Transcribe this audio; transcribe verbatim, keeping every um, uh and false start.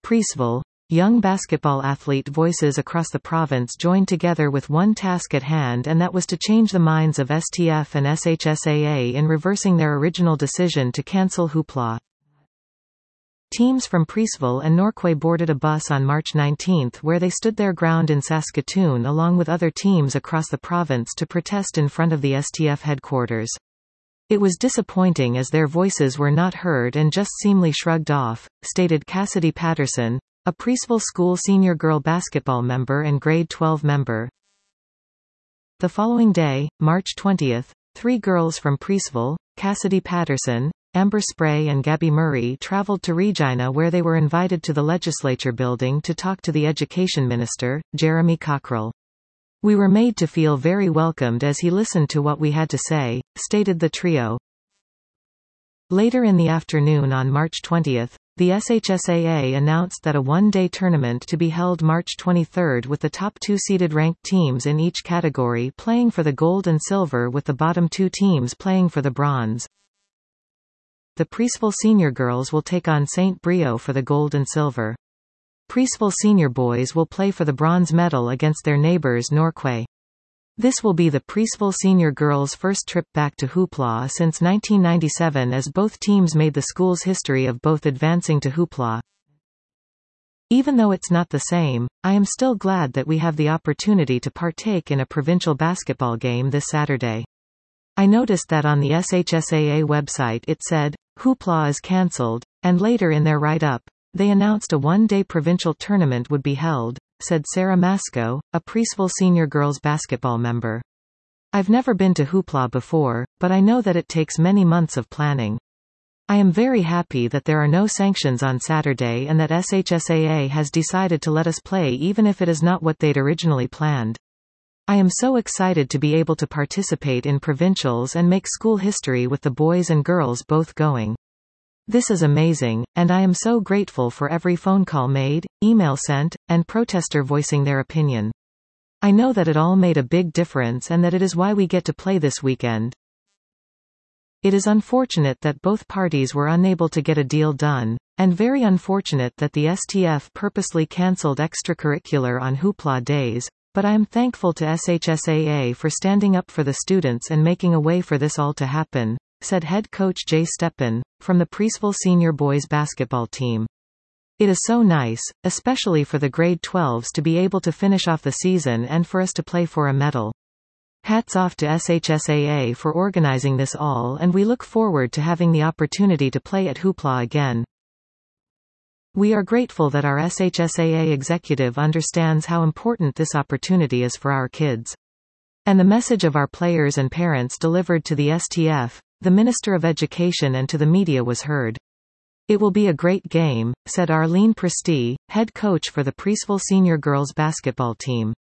Preeceville. Young basketball athlete voices across the province joined together with one task at hand, and that was to change the minds of S T F and S H S A A in reversing their original decision to cancel Hoopla. Teams from Preeceville and Norquay boarded a bus on March nineteenth where they stood their ground in Saskatoon along with other teams across the province to protest in front of the S T F headquarters. It was disappointing as their voices were not heard and just seemingly shrugged off, stated Cassidy Patterson, a Preeceville School senior girl basketball member and grade twelve member. The following day, March twentieth, three girls from Preeceville, Cassidy Patterson, Amber Spray and Gabby Murray traveled to Regina where they were invited to the legislature building to talk to the education minister, Jeremy Cockrell. We were made to feel very welcomed as he listened to what we had to say, stated the trio. Later in the afternoon on March twentieth, the S H S A A announced that a one-day tournament to be held March twenty-third with the top two seeded ranked teams in each category playing for the gold and silver with the bottom two teams playing for the bronze. The Preeceville senior girls will take on Saint Brio for the gold and silver. Preeceville senior boys will play for the bronze medal against their neighbours Norquay. This will be the Preeceville senior girls' first trip back to Hoopla since nineteen ninety-seven, as both teams made the school's history of both advancing to Hoopla. Even though it's not the same, I am still glad that we have the opportunity to partake in a provincial basketball game this Saturday. I noticed that on the S H S A A website it said, Hoopla is cancelled, and later in their write-up, they announced a one-day provincial tournament would be held, said Sarah Masco, a Preeceville senior girls basketball member. I've never been to Hoopla before, but I know that it takes many months of planning. I am very happy that there are no sanctions on Saturday and that S H S A A has decided to let us play even if it is not what they'd originally planned. I am so excited to be able to participate in provincials and make school history with the boys and girls both going. This is amazing, and I am so grateful for every phone call made, email sent, and protester voicing their opinion. I know that it all made a big difference and that it is why we get to play this weekend. It is unfortunate that both parties were unable to get a deal done, and very unfortunate that the S T F purposely cancelled extracurricular on Hoopla days, but I am thankful to S H S A A for standing up for the students and making a way for this all to happen, said head coach Jay Steppen, from the Preeceville senior boys basketball team. It is so nice, especially for the grade twelves to be able to finish off the season and for us to play for a medal. Hats off to S H S A A for organizing this all, and we look forward to having the opportunity to play at Hoopla again. We are grateful that our S H S A A executive understands how important this opportunity is for our kids. And the message of our players and parents delivered to the S T F, the Minister of Education and to the media was heard. It will be a great game, said Arlene Presti, head coach for the Preeceville senior girls basketball team.